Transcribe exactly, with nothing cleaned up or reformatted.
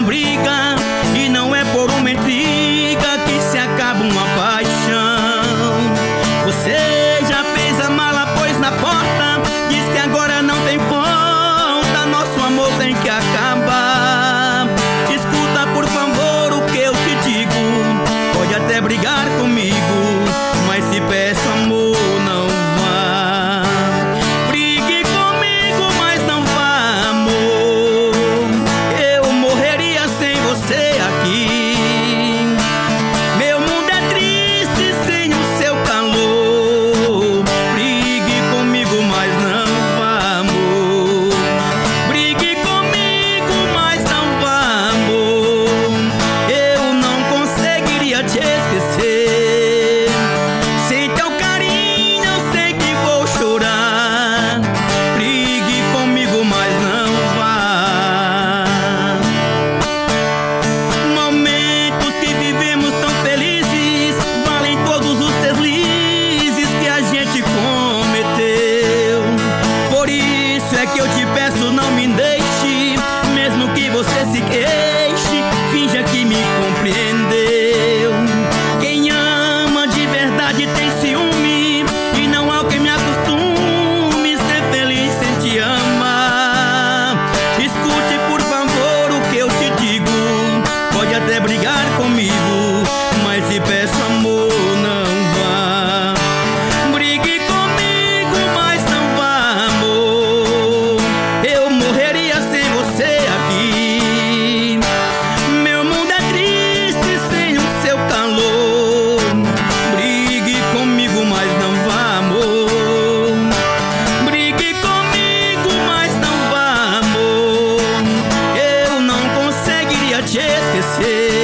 briga, e não é por uma intriga que se acaba uma paixão. Você já fez a mala, pôs na porta, diz que agora não tem volta, nosso amor tem que acabar. Escuta por favor o que eu te digo, pode até brigar comigo, mas se peço amor não vá. Brigue comigo, mas não vá, amor, eu morreria sem você aqui. Meu mundo é triste sem o seu calor. Brigue comigo, mas não vá, amor. Brigue comigo, mas não vá, amor, eu não conseguiria te esquecer. Sem teu carinho eu sei que vou chorar. Brigue comigo, mas não vá. Momentos que vivemos tão felizes valem todos os deslizes que a gente cometeu. Por isso é que eu te peço, não me deixe, mesmo que você se queixe, finja que me compreendeu. Quem ama de verdade tem ciúme, e não há quem me acostume ser feliz sem te amar. Escute por favor o que eu te digo, pode até brigar comigo, mas se peço amor não vá. Brigue comigo, mas não vá, amor, eu morreria sem você aqui. Meu mundo é triste sem o seu calor. Brigue comigo, mas não vá, amor. Brigue comigo, mas não vá, amor, eu não conseguiria te esquecer.